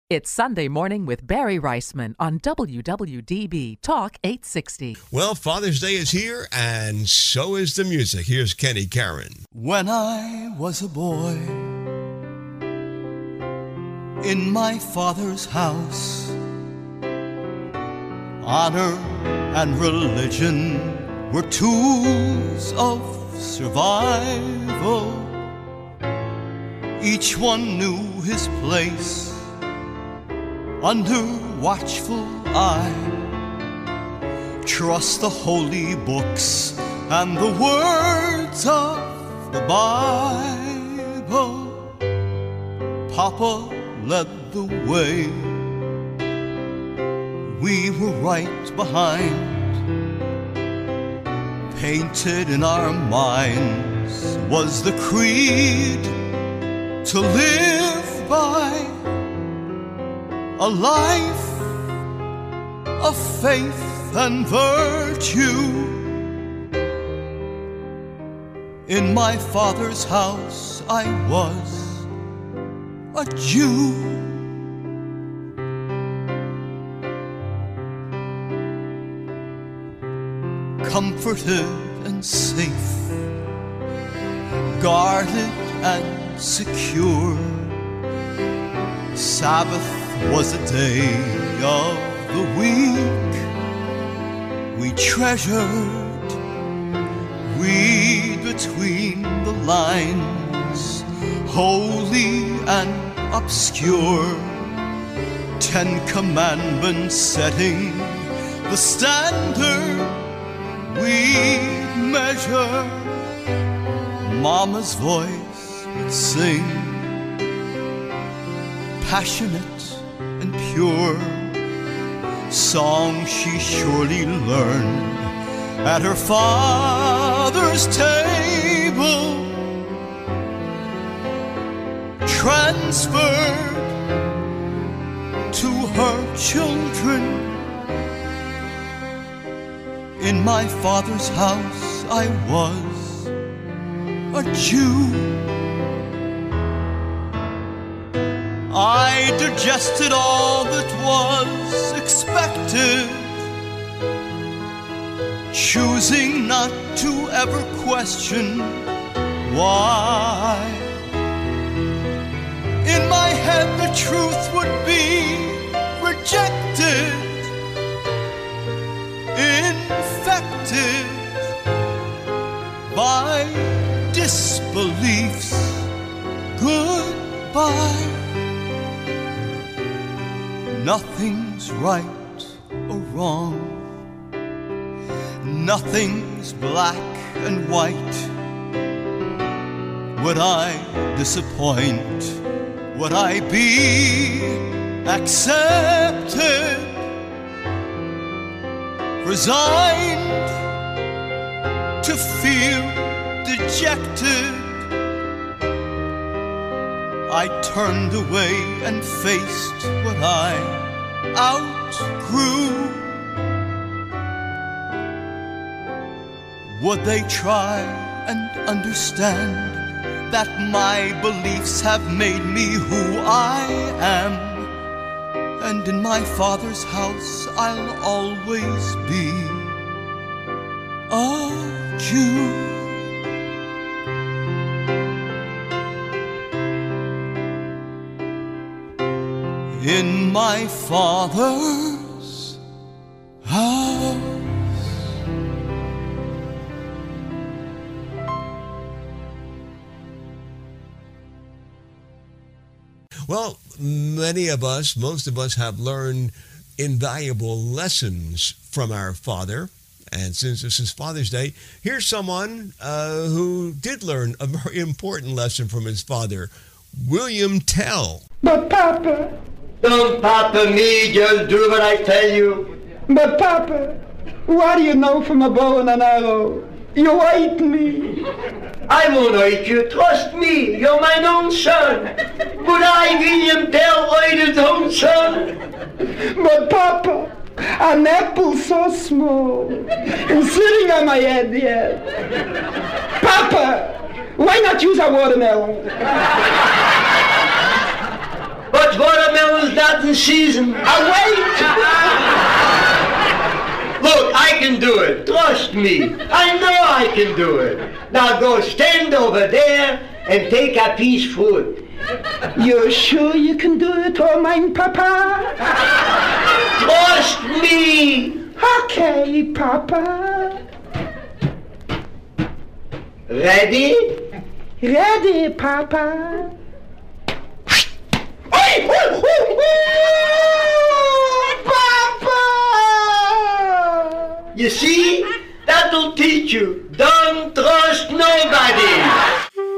It's Sunday Morning with Barry Reisman on WWDB Talk 860. Well, Father's Day is here, and so is the music. Here's Kenny Karen. When I was a boy, in my father's house, honor and religion were tools of survival. Each one knew his place under watchful eye. Trust the holy books and the words of the Bible. Papa led the way. We were right behind. Painted in our minds was the creed to live by. A life of faith and virtue. In my father's house I was a Jew. Comforted and safe, guarded and secure. Sabbath was a day of the week we treasured. Read between the lines, holy and obscure. 10 Commandments setting the standard we measure. Mama's voice would sing, passionate and pure, song she surely learned at her father's table, transferred to her children. In my father's house I was a Jew. I digested all that was expected, choosing not to ever question why. In my head the truth would be rejected, infected by disbeliefs. Goodbye. Nothing's right or wrong. Nothing's black and white. Would I disappoint? Would I be accepted? Resigned to feel dejected, I turned away and faced what I outgrew. Would they try and understand that my beliefs have made me who I am? And in my father's house I'll always be a Jew. In my father's house. Well, many of us, most of us have learned invaluable lessons from our father. And since this is Father's Day, here's someone who did learn a very important lesson from his father, William Tell. But Papa... Don't papa me, just do what I tell you. But Papa, what do you know from a bow and an arrow? You hate me. I won't hurt you, trust me, you're my own son. Would I, William Tell, hurt his own son? But Papa, an apple so small and sitting on my head yet. Papa, why not use a watermelon? But watermelon's not season. Wait! Look, I can do it. Trust me. I know I can do it. Now go stand over there and take a piece fruit. You're sure you can do it, oh mein Papa? Trust me. Okay, Papa. Ready? Ready, Papa. Papa! You see? That'll teach you. Don't trust nobody.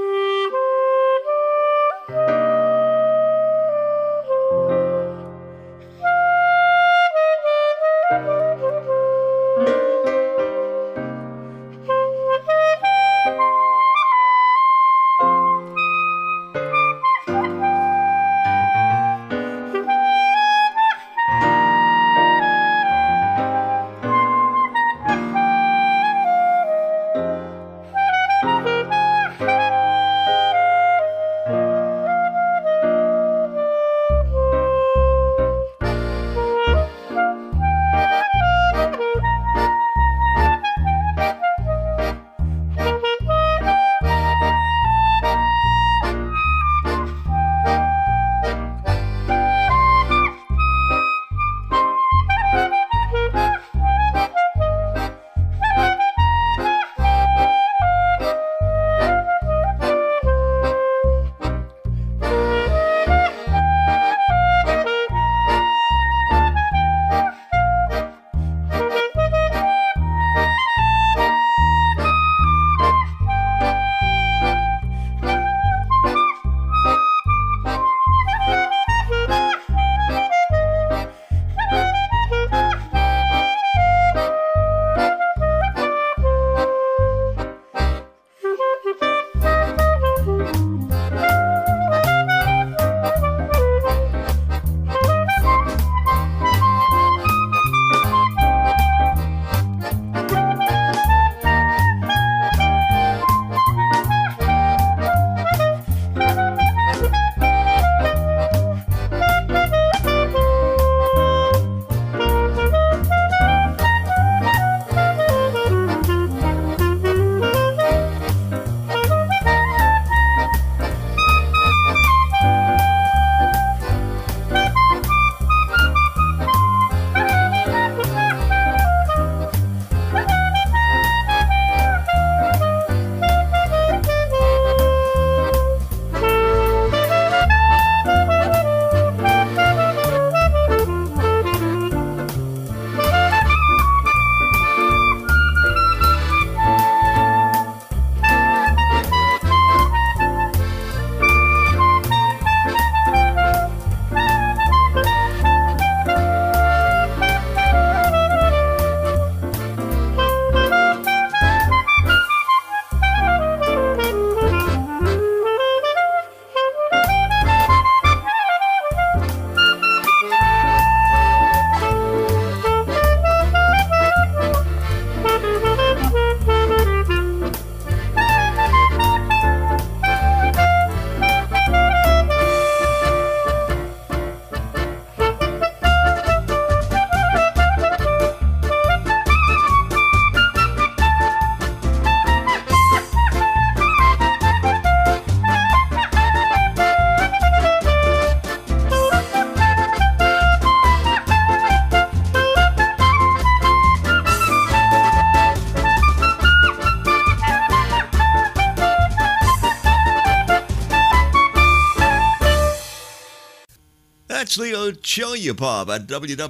That's Leo Chelyapov at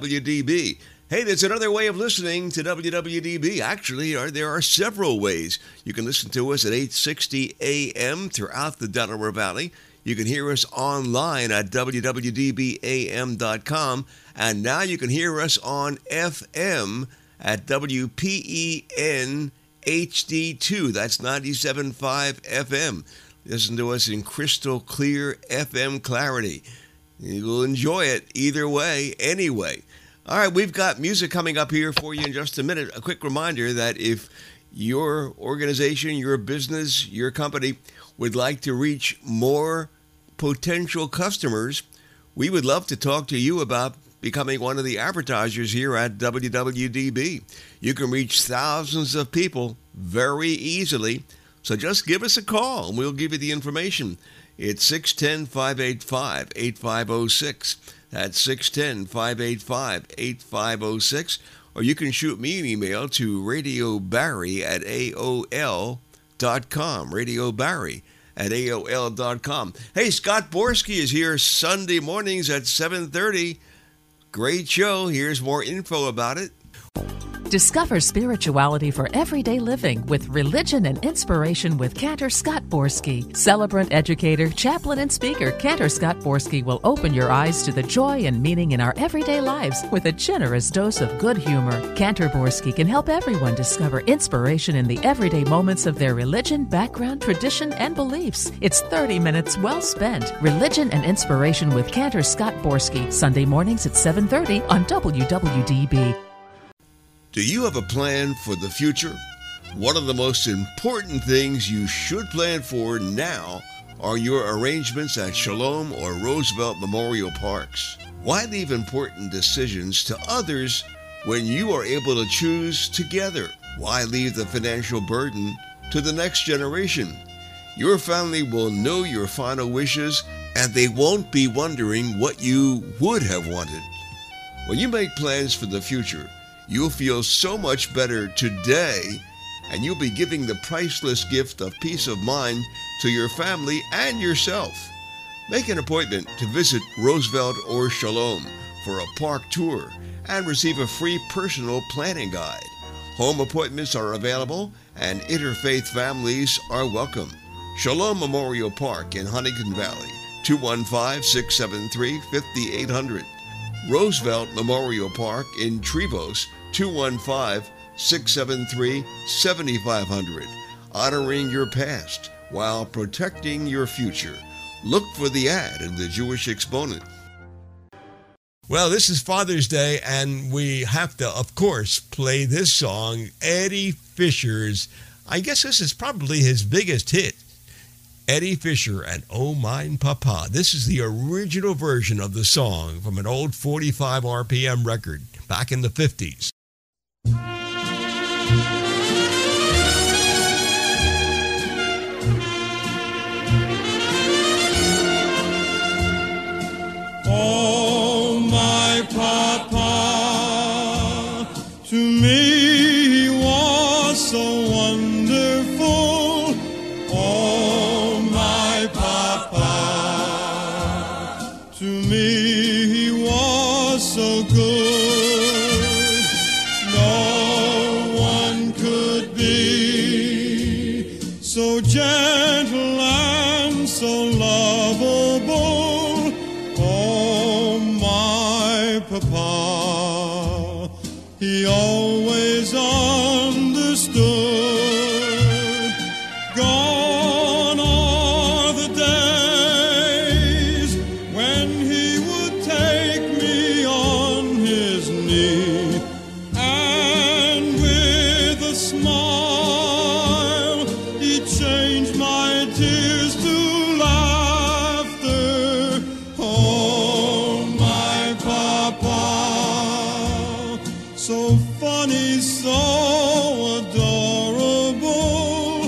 WWDB. Hey, there's another way of listening to WWDB. Actually, there are several ways. You can listen to us at 860 AM throughout the Delaware Valley. You can hear us online at www.dbam.com. And now you can hear us on FM at WPEN HD2. That's 97.5 FM. Listen to us in crystal clear FM clarity. You will enjoy it either way, anyway. All right, we've got music coming up here for you in just a minute. A quick reminder that if your organization, your business, your company would like to reach more potential customers, we would love to talk to you about becoming one of the advertisers here at WWDB. You can reach thousands of people very easily. So just give us a call and we'll give you the information. It's 610-585-8506. That's 610-585-8506. Or you can shoot me an email to radiobarry@aol.com. radiobarry@aol.com. Hey, Scott Borsky is here Sunday mornings at 7:30. Great show. Here's more info about it. Discover spirituality for everyday living with Religion and Inspiration with Cantor Scott Borsky. Celebrant, educator, chaplain, and speaker, Cantor Scott Borsky will open your eyes to the joy and meaning in our everyday lives with a generous dose of good humor. Cantor Borsky can help everyone discover inspiration in the everyday moments of their religion, background, tradition, and beliefs. It's 30 minutes well spent. Religion and Inspiration with Cantor Scott Borsky, Sunday mornings at 7:30 on WWDB. Do you have a plan for the future? One of the most important things you should plan for now are your arrangements at Shalom or Roosevelt Memorial Parks. Why leave important decisions to others when you are able to choose together? Why leave the financial burden to the next generation? Your family will know your final wishes and they won't be wondering what you would have wanted. When you make plans for the future, you'll feel so much better today, and you'll be giving the priceless gift of peace of mind to your family and yourself. Make an appointment to visit Roosevelt or Shalom for a park tour and receive a free personal planning guide. Home appointments are available, and interfaith families are welcome. Shalom Memorial Park in Huntington Valley, 215-673-5800. Roosevelt Memorial Park in Trevose, 215-673-7500. Honoring your past while protecting your future. Look for the ad in the Jewish Exponent. Well, this is Father's Day, and we have to, of course, play this song, Eddie Fisher's. I guess this is probably his biggest hit. Eddie Fisher and Oh Mine Papa. This is the original version of the song from an old 45 RPM record back in the 50s. Oh, my Papa, to me he was so wonderful. Oh, my Papa, to me he was so good. No one could be so gentle and so lovable. Oh, my Papa, he always understood. Gone are the days when he would take me on his knee, and with a smile he'd change my tears to laughter. Oh, my Papa, so funny, so adorable,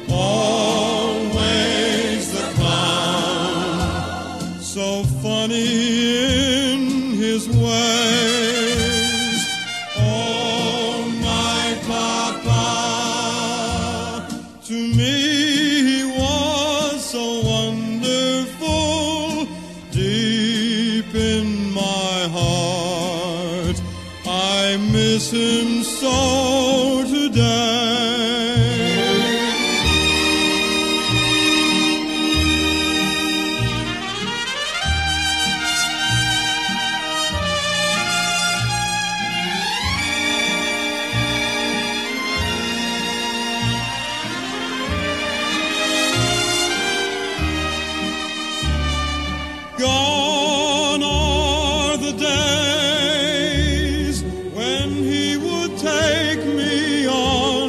always the clown, so funny in his ways. Oh, my Papa, to me he was so wonderful. Deep in my heart I miss him so today. Gone are the days when he would take me on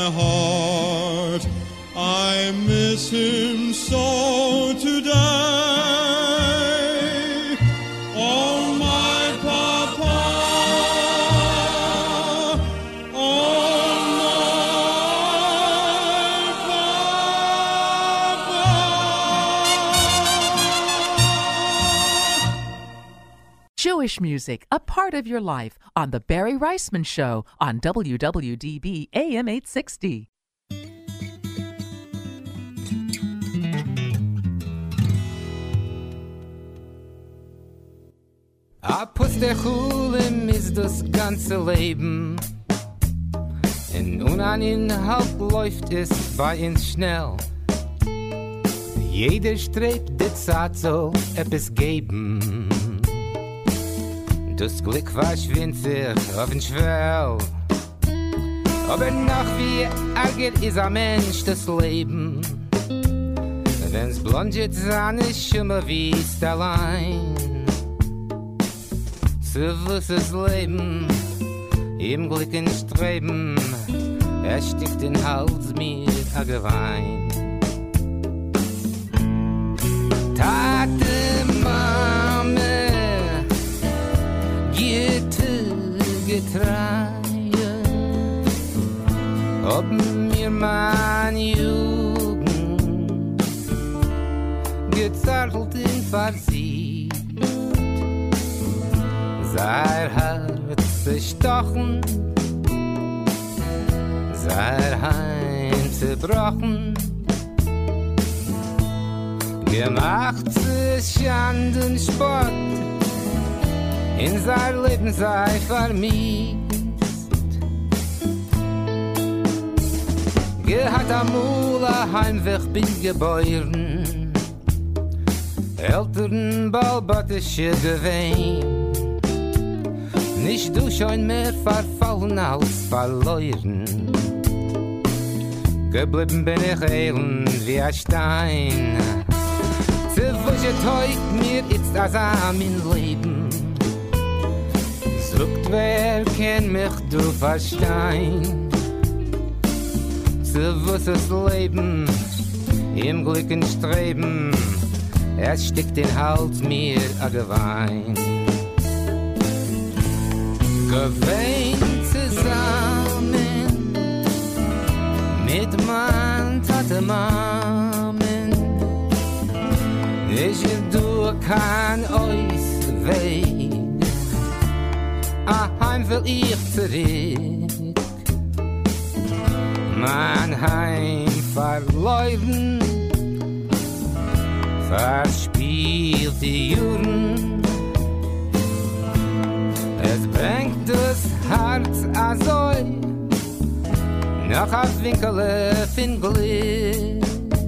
heart. I miss him so today. Oh, my papa. Oh, my papa. Jewish music, a part of your life, on The Barry Reisman Show on WWDB AM 860. A Puss der Chulim ist das ganze Leben. In Uneinhalb läuft es bei uns schnell. Jeder strebt die Zeit so etwas geben. Das Glück verschwindet sich auf den Schwell. Aber noch wie ärger ist ein Mensch das Leben. Wenn's blondet seine Schimmel wie ist allein. So was das Leben im Glück in Streben. Stickt den Hals mir a Gewein. Tate Mame Getreie, ob mir mein Jugend gezartelt in Versieg, sein Herz zerstochen, sein Heim zerbrochen, gemacht sich Schanden Spott, in sein Leben sei vermisst. Gehat amul a Heimweg bin geboren, Eltern balbatische gewähn, nicht du schon mehr verfallen als verloren. Geblieben bin ich elend wie ein Stein, zerwusche teut mir jetzt das am in Leben. Sucht wer kennt mich, du verstein. Zerwusstes Leben, im Glück und Streben, stickt den Hals mir a Gewein. Gewein zusammen mit mein Tate Mamen. Ich du kann euch weh. Heim will ich zurück, mein Heim verloren, verspielt die Juren. Es bringt das Herz azoi, noch auf Winkel fin Glück.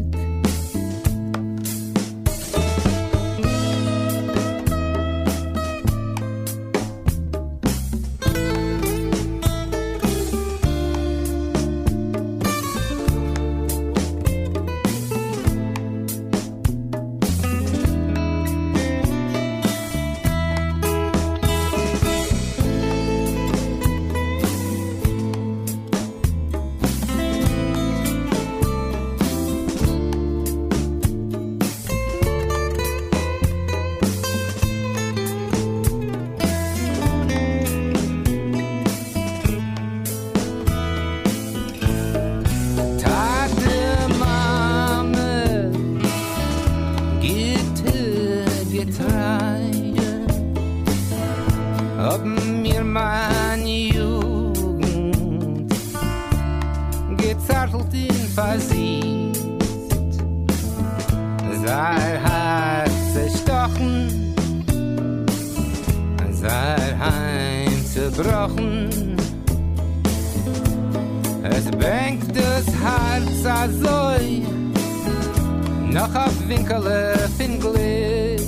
Es bängt das Herz azoi, noch auf Winkel fin Glück.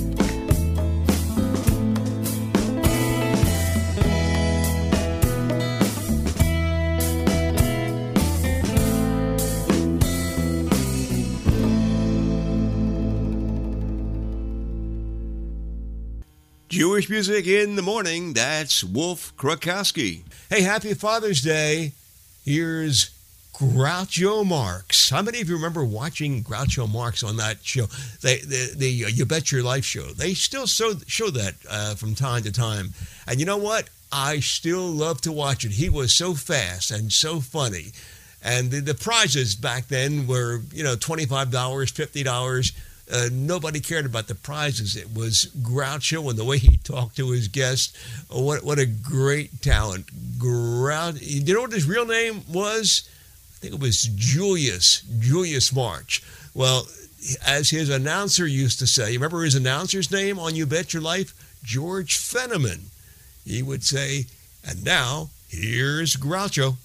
Jewish music in the morning, that's Wolf Krakowski. Hey, happy Father's Day. Here's Groucho Marx. How many of you remember watching Groucho Marx on that show? The You Bet Your Life show. They still show that from time to time. And you know what? I still love to watch it. He was so fast and so funny. And the prizes back then were, $25, $50. Nobody cared about the prizes. It was Groucho and the way he talked to his guests. What a great talent. You know what his real name was? I think it was Julius March. Well, as his announcer used to say, remember his announcer's name on You Bet Your Life? George Fenneman. He would say, and now, here's Groucho.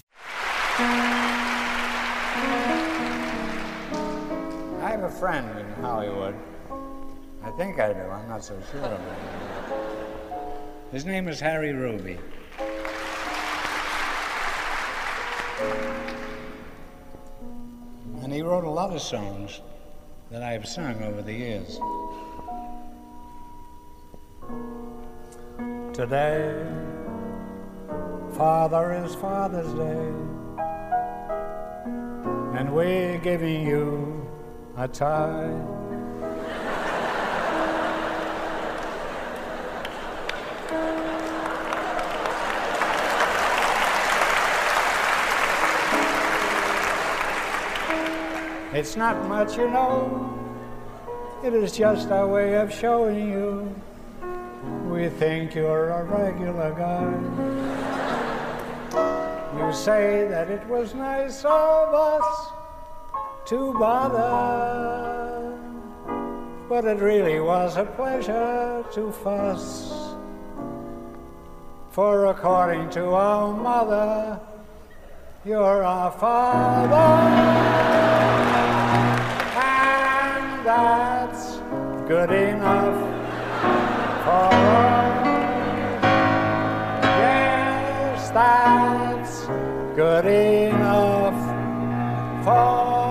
I have a friend in Hollywood. I think I do. I'm not so sure of it. His name is Harry Ruby. And he wrote a lot of songs that I have sung over the years. Today, Father, is Father's Day, and we're giving you a tie. It's not much, you know. It is just our way of showing you we think you're a regular guy. You say that it was nice of us to bother, but it really was a pleasure to fuss. For according to our mother, you're our father, and that's good enough for us. Yes, that's good enough for us.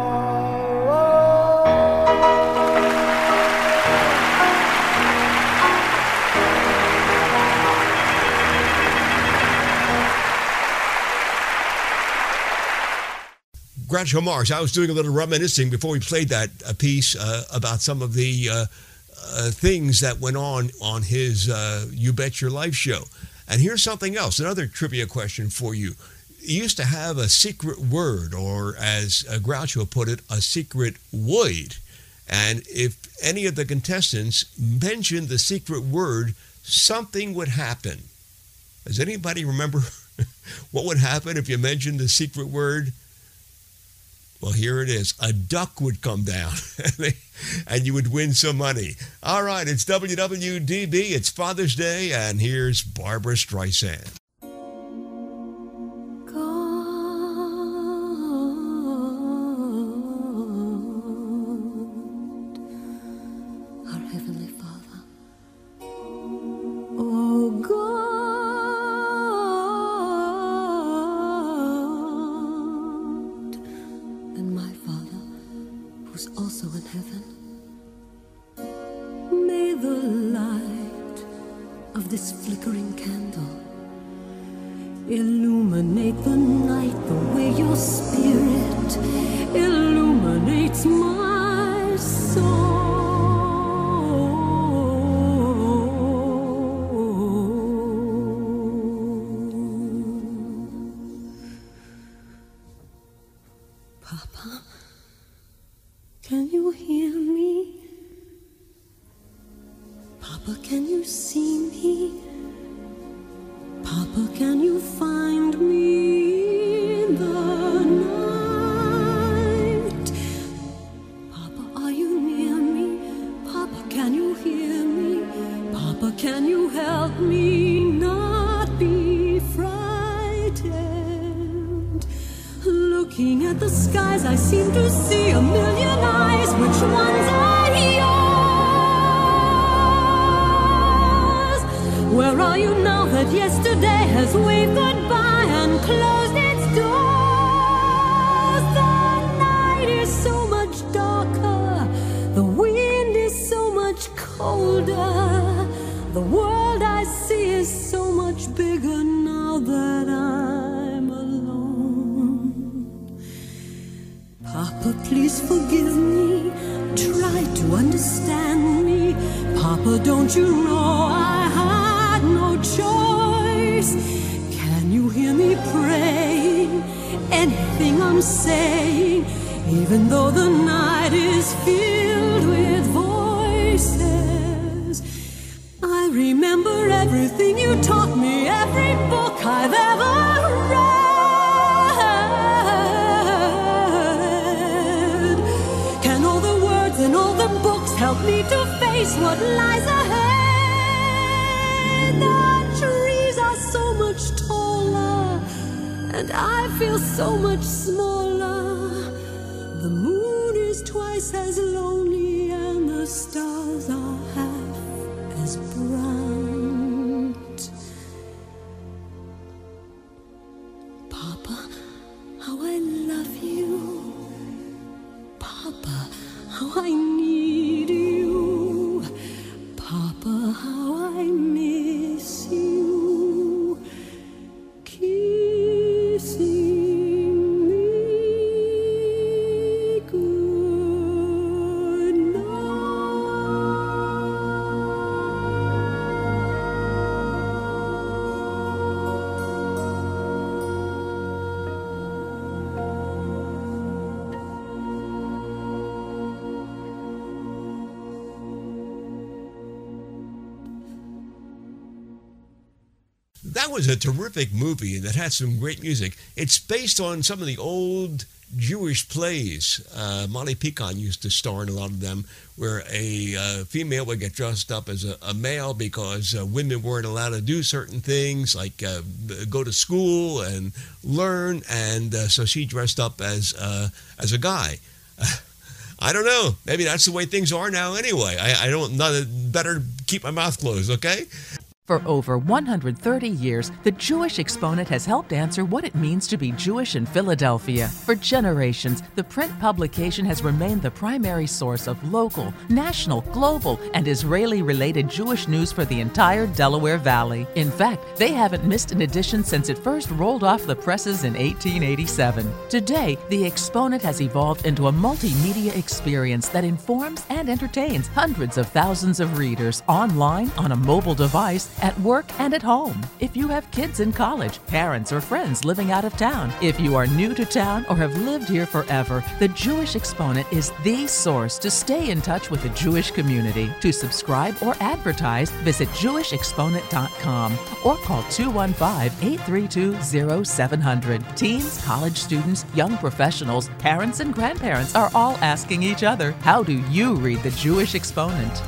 Groucho Marx. I was doing a little reminiscing before we played that piece about some of the things that went on his You Bet Your Life show. And here's something else, another trivia question for you. He used to have a secret word, or as Groucho put it, a secret word. And if any of the contestants mentioned the secret word, something would happen. Does anybody remember what would happen if you mentioned the secret word? Well, here it is. A duck would come down, and you would win some money. All right, it's WWDB. It's Father's Day, and here's Barbra Streisand. Illuminate the night the way your spirit illuminates my soul. Papa, can you hear me? Papa, can you see me? Papa, can you find me in the night? Papa, are you near me? Papa, can you hear me? Papa, can you help me not be frightened? Looking at the skies, I seem to see a million eyes. Which ones are yours? Where are you now that yesterday has waved goodbye and closed its doors? The night is so much darker, the wind is so much colder, the world I see is so much bigger now that I'm alone. Papa, please forgive me. Try to understand me. Papa, don't you know I had no choice? Can you hear me praying? Anything I'm saying, even though the night is filled with voices. I remember everything you taught me, every book I've ever read. Can all the words and all the books help me to face what lies ahead? The trees are so much taller, and I feel so much smaller. The moon is twice as lonely, and the stars are half as bright. Papa, how I love you. Papa, how I need you. Papa, how I miss you. Kissing me good That was a terrific movie that had some great music. It's based on some of the old Jewish plays. Molly Picon used to star in a lot of them, where a female would get dressed up as a male because women weren't allowed to do certain things, like go to school and learn, and so she dressed up as a guy. I don't know. Maybe that's the way things are now anyway. I don't know. Better keep my mouth closed, okay? For over 130 years, the Jewish Exponent has helped answer what it means to be Jewish in Philadelphia. For generations, the print publication has remained the primary source of local, national, global, and Israeli-related Jewish news for the entire Delaware Valley. In fact, they haven't missed an edition since it first rolled off the presses in 1887. Today, the Exponent has evolved into a multimedia experience that informs and entertains hundreds of thousands of readers online, on a mobile device, at work, and at home. If you have kids in college, parents or friends living out of town, if you are new to town or have lived here forever, the Jewish Exponent is the source to stay in touch with the Jewish community. To subscribe or advertise, visit jewishexponent.com or call 215-832-0700. Teens, college students, young professionals, parents, and grandparents are all asking each other, how do you read the Jewish Exponent?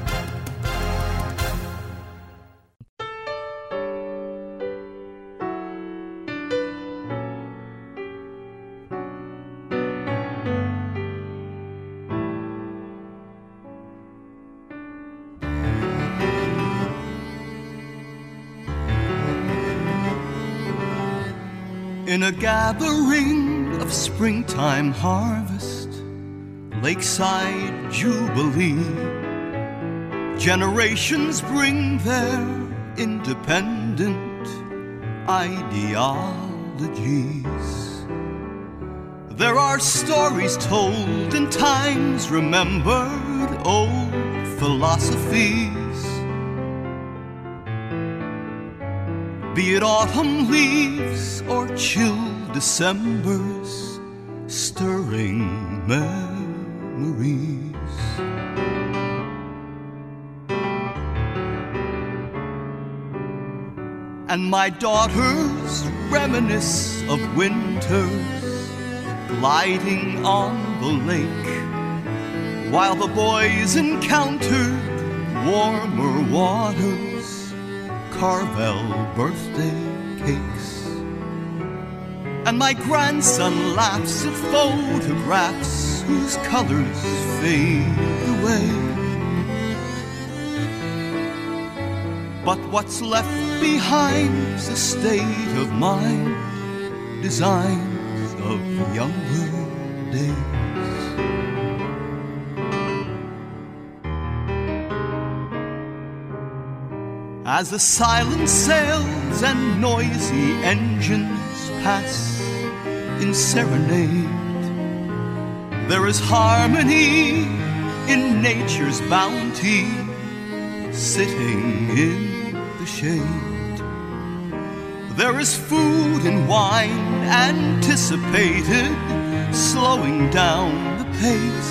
In a gathering of springtime harvest, lakeside jubilee, generations bring their independent ideologies. There are stories told in times remembered, old philosophies. Be it autumn leaves or chill Decembers, stirring memories. And my daughters reminisce of winters gliding on the lake, while the boys encountered warmer waters, Carvel birthday cakes. And my grandson laughs at photographs whose colors fade away. But what's left behind's a state of mind, designs of younger days. As the silent sails and noisy engines pass in serenade, There is harmony in nature's bounty, sitting in the shade. There is food and wine anticipated, slowing down the pace.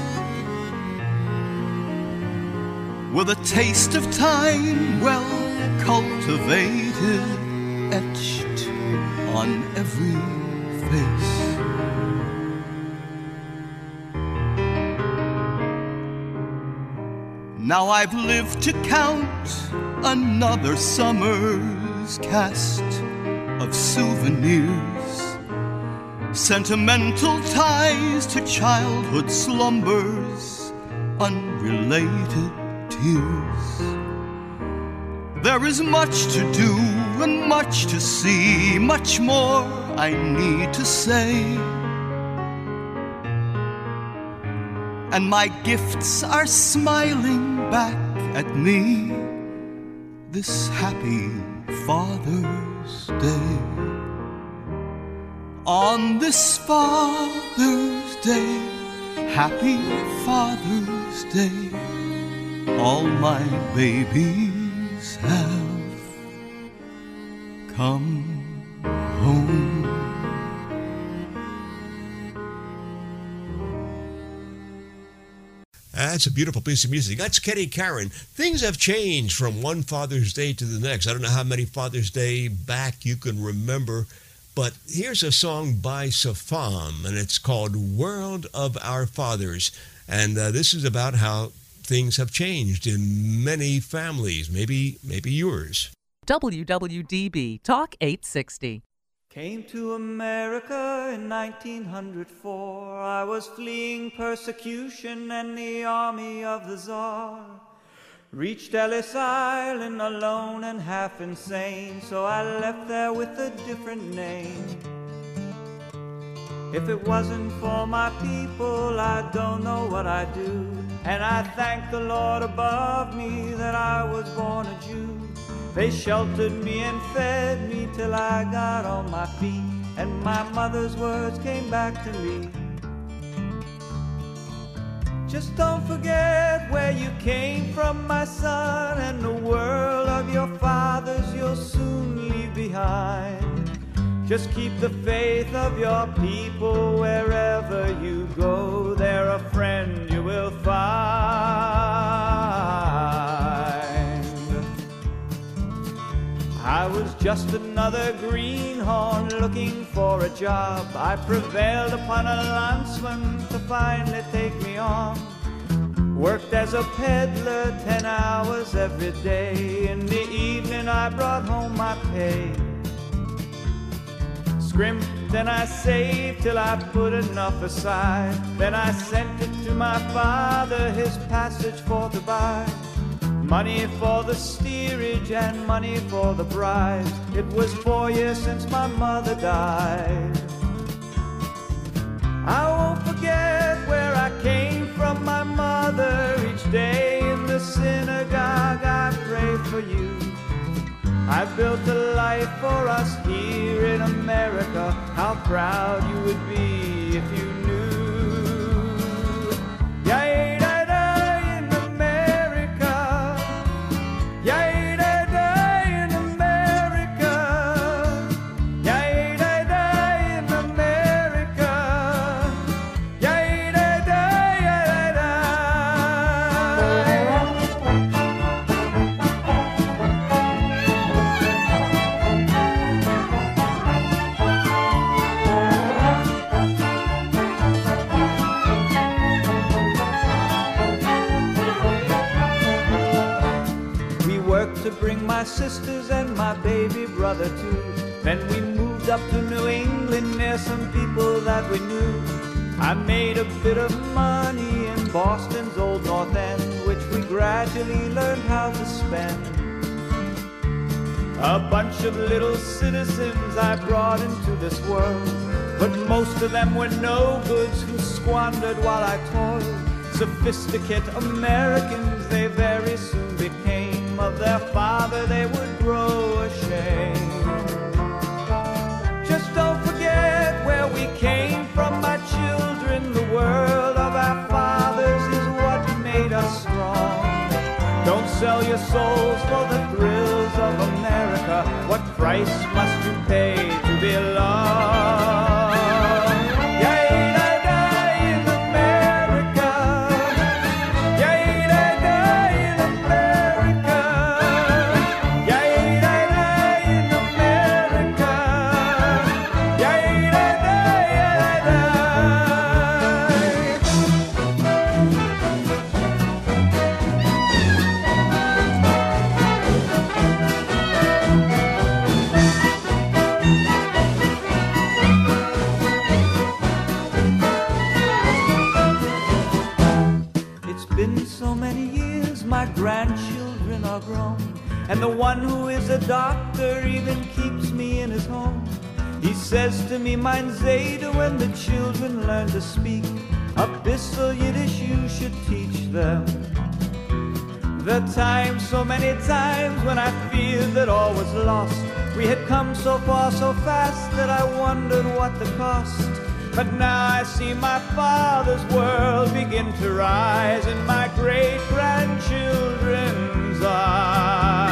With a taste of time well cultivated, etched on every face. Now I've lived to count another summer's cast of souvenirs, sentimental ties to childhood slumbers, unrelated tears. There is much to do and much to see, much more I need to say. And my gifts are smiling back at me this happy Father's Day. On this Father's Day, happy Father's Day, all my babies have come home. That's a beautiful piece of music. That's Kenny Karen. Things have changed from one Father's Day to the next. I don't know how many Father's Day back you can remember, but here's a song by Safam, and it's called World of Our Fathers. And this is about how things have changed in many families, maybe yours. WWDB Talk 860. Came to America in 1904. I was fleeing persecution and the army of the Tsar. Reached Ellis Island alone and half insane, so I left there with a different name. If it wasn't for my people, I don't know what I'd do. And I thank the Lord above me that I was born a Jew. They sheltered me and fed me till I got on my feet, and my mother's words came back to me. Just don't forget where you came from, my son, and the world of your fathers you'll soon leave behind. Just keep the faith of your people wherever you go. They're a friend you will find. I was just another greenhorn looking for a job. I prevailed upon a landsman to finally take me on. Worked as a peddler 10 hours every day. In the evening I brought home my pay. Scrimped and I saved till I put enough aside. Then I sent it to my father, his passage for to buy. Money for the steerage and money for the bride. It was 4 years since my mother died. I won't forget where I came from, my mother. Each day in the synagogue I pray for you. I built a life for us here in America. How proud you would be if you knew. To bring my sisters and my baby brother too. Then we moved up to New England near some people that we knew. I made a bit of money in Boston's old North End, which we gradually learned how to spend. A bunch of little citizens I brought into this world, but most of them were no goods who squandered while I toiled. Sophisticate Americans they very soon became. Of their father they would grow ashamed. Just don't forget where we came from, my children. The world their souls for the thrills of America. What price must you pay to belong? Grandchildren are grown, and the one who is a doctor even keeps me in his home. He says to me, mein Zayde, when the children learn to speak a bissel Yiddish, you should teach them. The time, so many times when I feared that all was lost, we had come so far so fast that I wondered what the cost. But now I see my father's world begin to rise in my great-grandchildren's eyes.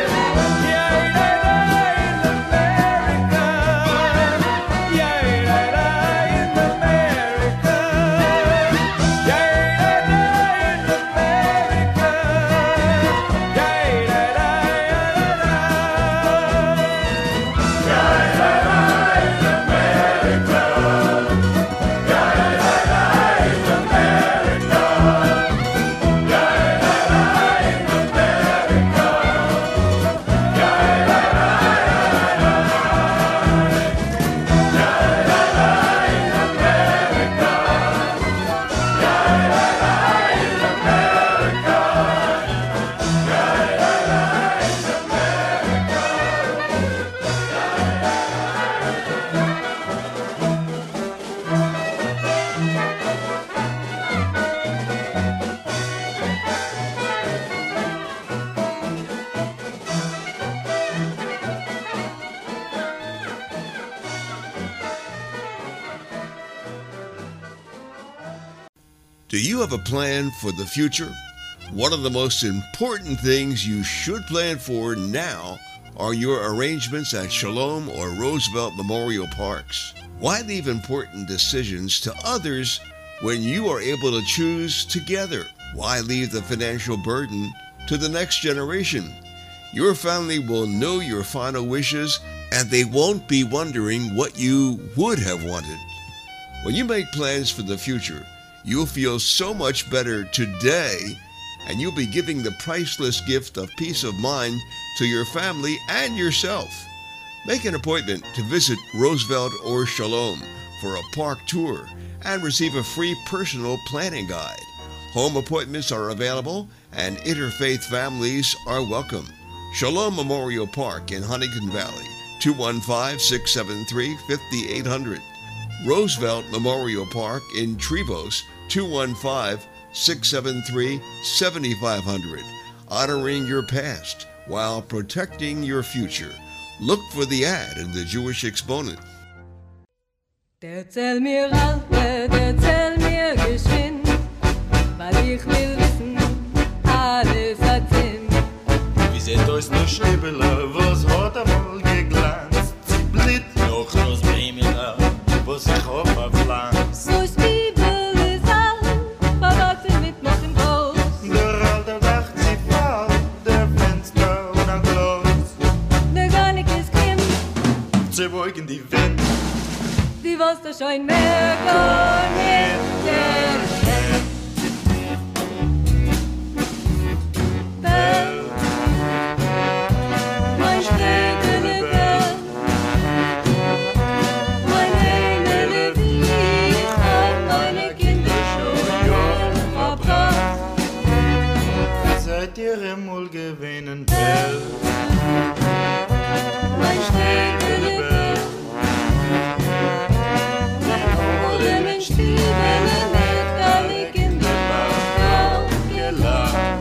Do you have a plan for the future? One of the most important things you should plan for now are your arrangements at Shalom or Roosevelt Memorial Parks. Why leave important decisions to others when you are able to choose together? Why leave the financial burden to the next generation? Your family will know your final wishes, and they won't be wondering what you would have wanted. When you make plans for the future, you'll feel so much better today, and you'll be giving the priceless gift of peace of mind to your family and yourself. Make an appointment to visit Roosevelt or Shalom for a park tour and receive a free personal planning guide. Home appointments are available, and interfaith families are welcome. Shalom Memorial Park in Huntington Valley, 215-673-5800. Roosevelt Memorial Park in Trevose, 215-673-7500. Honoring your past while protecting your future. Look for the ad in the Jewish Exponent. Erzähl mir Alfred, erzähl mir geschwind, weil ich will wissen, alles hat Sinn. Wie seht euch ne Schneebele, was hat einmal geglanzt? Sie blit noch aus Bremila, was ich hab verpflanzt. So Stiebel ist alt, verwachsen mit noch im Groß. Der alte Dach zieht fall, der Fenster nach Glas. Der Garnik ist Kim, Sie beugen die Wind. die was da schon mehr gar nicht erkennt. Bell, mein Städtele Bell, mein Enele wie ich hab meine Kinder schon verbracht. Seid ihr einmal gewinnen, Bell? Mein Städtele Bell, ohne den Stiefel nicht alle Kinder aufgelacht.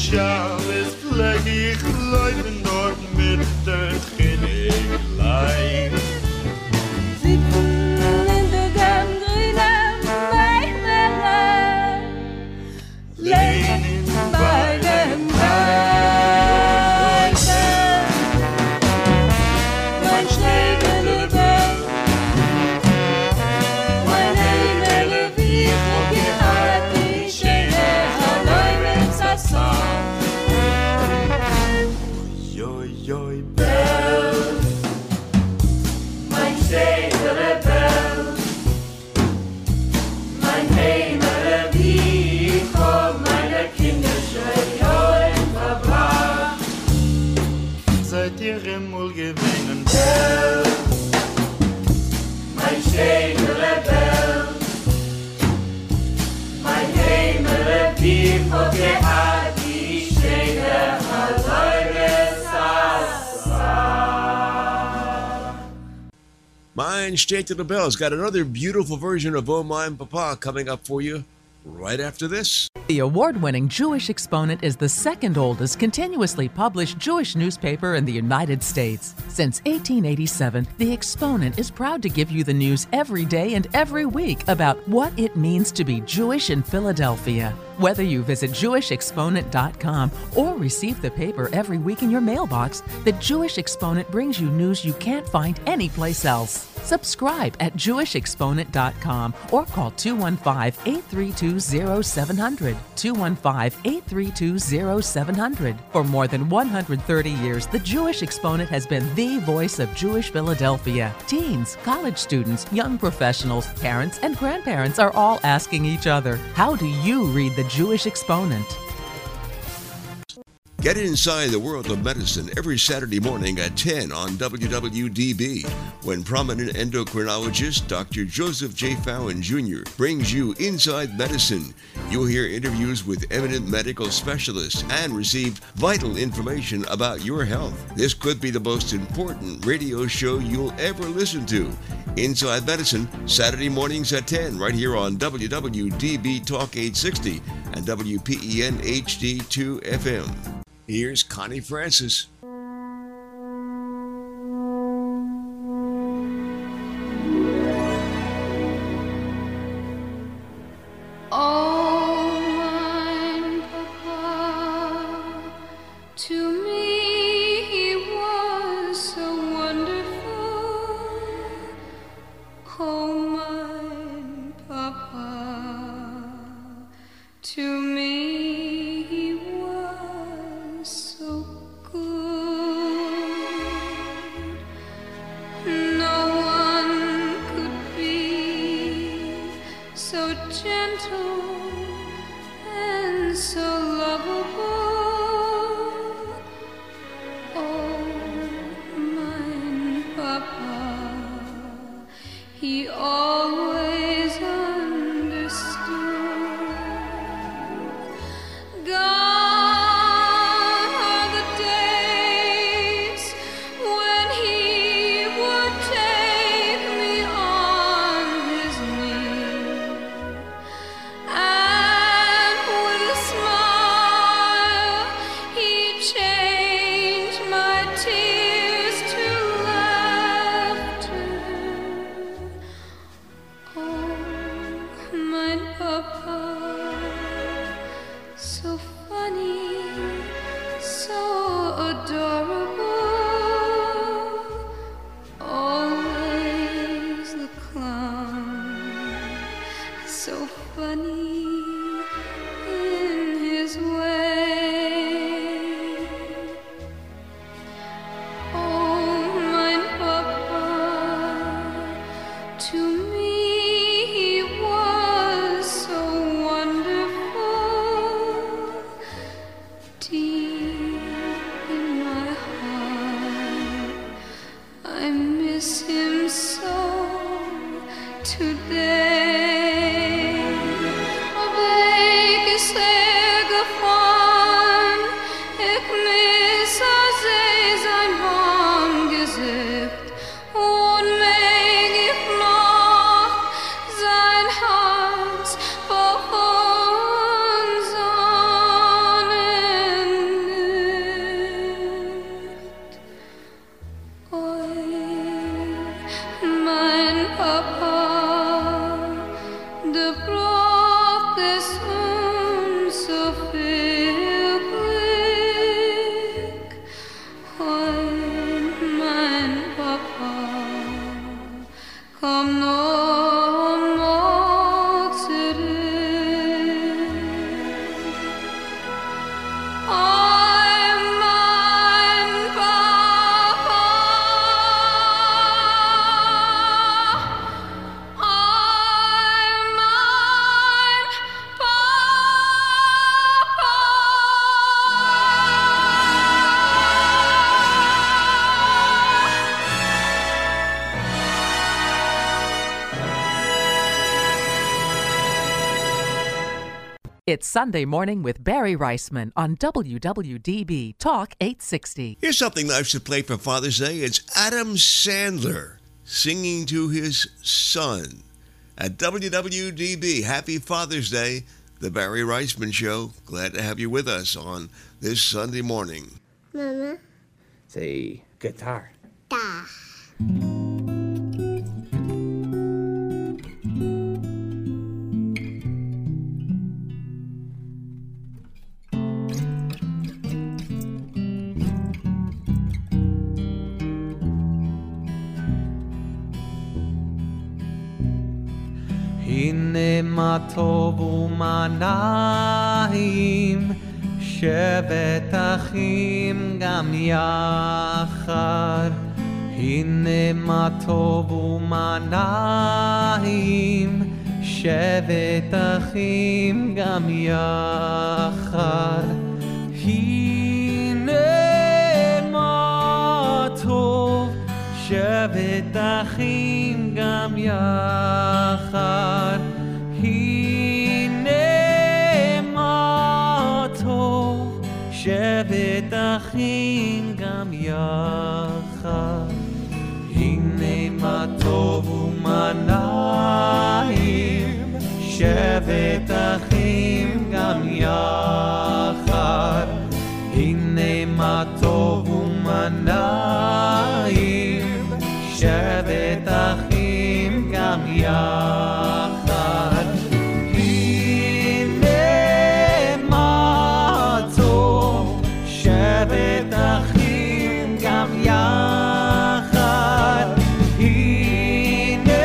Schabes pfleg ich laufen dort mit der Triniglein. Sitzen in der grünen Weidele, lehnen bei dem Weiden. Mein Schneegelebe, mein Heimele, wie hoch hat die schöne Halleurens Assan. Joi, joi, Bell, mein Schneegelebe, mein Heimele, wie ich vor meine Kinderschönen verbracht. seid ihr immer gewinnen? Bell, mein Schneegelebe, mein Heimele, wie ich vor die schöne Halleurens Assan. Mine State to the Bell's got another beautiful version of Oh Mine Papa coming up for you right after this. The award-winning Jewish Exponent is the second oldest continuously published Jewish newspaper in the United States. Since 1887, The Exponent is proud to give you the news every day and every week about what it means to be Jewish in Philadelphia. Whether you visit jewishexponent.com or receive the paper every week in your mailbox, the Jewish Exponent brings you news you can't find anyplace else. Subscribe at jewishexponent.com or call 215-832-0700. 215-832-0700. For more than 130 years, the Jewish Exponent has been the voice of Jewish Philadelphia. Teens, college students, young professionals, parents, and grandparents are all asking each other, how do you read the Jewish Exponent? Get inside the world of medicine every Saturday morning at 10 on WWDB when prominent endocrinologist Dr. Joseph J. Fallon Jr. brings you Inside Medicine. You'll hear interviews with eminent medical specialists and receive vital information about your health. This could be the most important radio show you'll ever listen to. Inside Medicine, Saturday mornings at 10 right here on WWDB Talk 860 and WPEN HD2 FM. Here's Connie Francis. Oh, mine Papa, to me he was so wonderful. Oh, mine Papa, to me he was so good. No one could be so gentle and so lovable. Oh, mine Papa, he always understood. Gone are the days when he would take me on his knee, and with a smile he changed my tears to laughter. Oh, mine Papa, so funny, so adorable, always the clown, so funny in his way. Oh, mine Papa, to me he was so wonderful. Deep in my heart, I miss him so today. Aber ich sehr gefahren, ich miss sein Angesicht und mag ich noch sein Herz von Sonnen It's Sunday Morning with Barry Reisman on WWDB Talk 860. Here's something nice to play for Father's Day. It's Adam Sandler singing to his son at WWDB. Happy Father's Day, the Barry Reisman Show. Glad to have you with us on this Sunday morning. Mama. Say guitar. Da. הנה מה טוב ומה נעים, שבת אחים גם יחד. הנה מה טוב ומה נעים, שבת אחים גם יחד. הנה מה טוב, שבת אחים גם יחד. הנה מה טוב, שבת אחים גם יחד. הנה מה טוב ומה נעים, שבת אחים גם יחד. הנה מה טוב ומה נעים, שבת אחים גם יחד. הנה מה טוב, שבת אחים גם יחד. הנה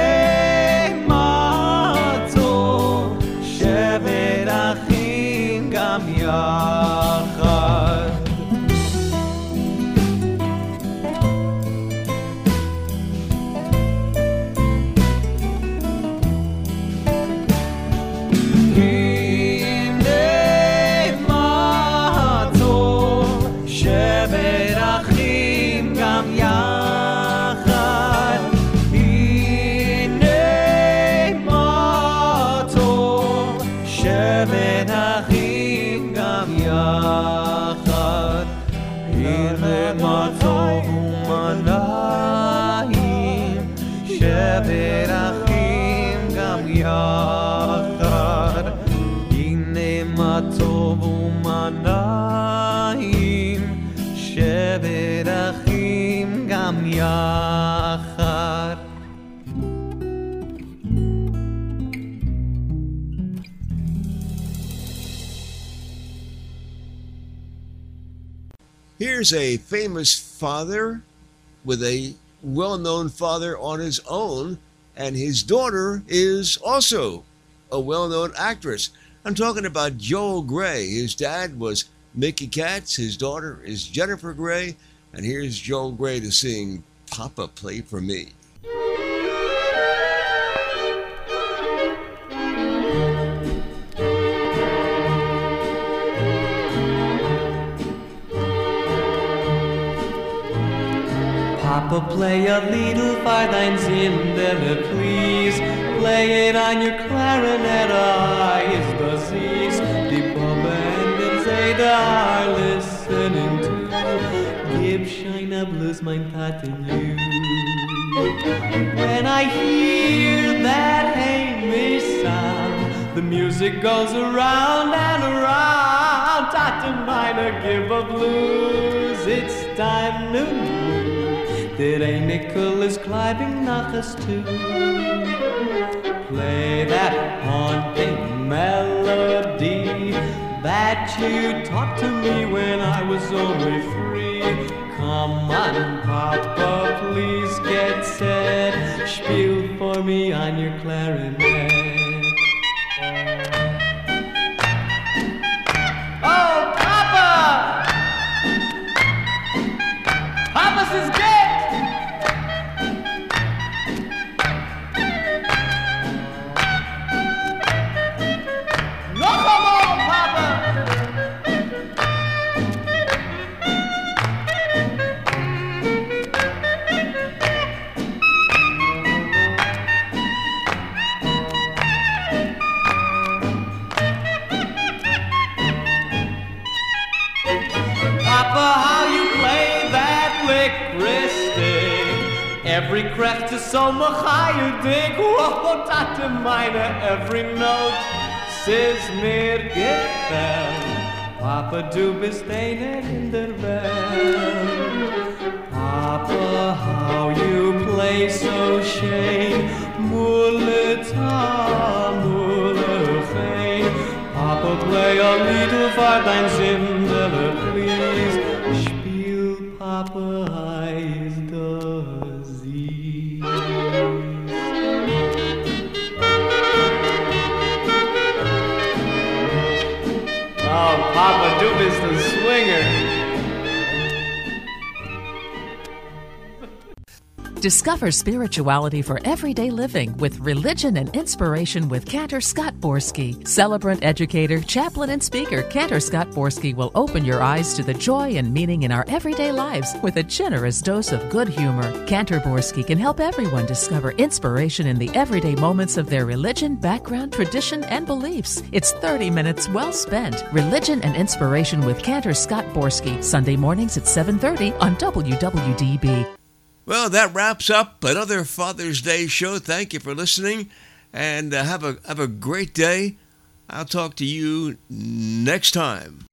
מה טוב, שבת אחים גם יחד. Here's a famous father with a well-known father on his own, and his daughter is also a well-known actress. I'm talking about Joel Grey. His dad was Mickey Katz. His daughter is Jennifer Grey. And here's Joel Grey to sing Papa Play For Me. Papa, play a little for thine Zindele, please. Play it on your clarinet, is the seas. The Papa and the Zeta are listening to. Give Shina Blues mein Tat in you. When I hear that Hamish sound, the music goes around and around. Tat and Mina give a blues, it's time to move. That a nickel is climbing Nachas too. Play that haunting melody that you taught to me when I was only 3. Come on, Papa, please get set. Spiel for me on your clarinet. Oh, Papa! Papa says get! every kracht is so mechaedig, oh, dat de meine every note is mir gefällt. Papa, du bist einer in der Welt. Papa, how you play so schön, Muleta, Mulefein. Papa, play a little for dein Sindele, please. Spiel, Papa, Eis das Eis. Oh, Papa, du bist ein Swinger. Discover spirituality for everyday living with Religion and Inspiration with Cantor Scott Borski. Celebrant, educator, chaplain, and speaker Cantor Scott Borski will open your eyes to the joy and meaning in our everyday lives with a generous dose of good humor. Cantor Borski can help everyone discover inspiration in the everyday moments of their religion, background, tradition, and beliefs. It's 30 minutes well spent. Religion and Inspiration with Cantor Scott Borski, Sunday mornings at 7:30 on WWDB. Well, that wraps up another Father's Day show. Thank you for listening, and have a great day. I'll talk to you next time.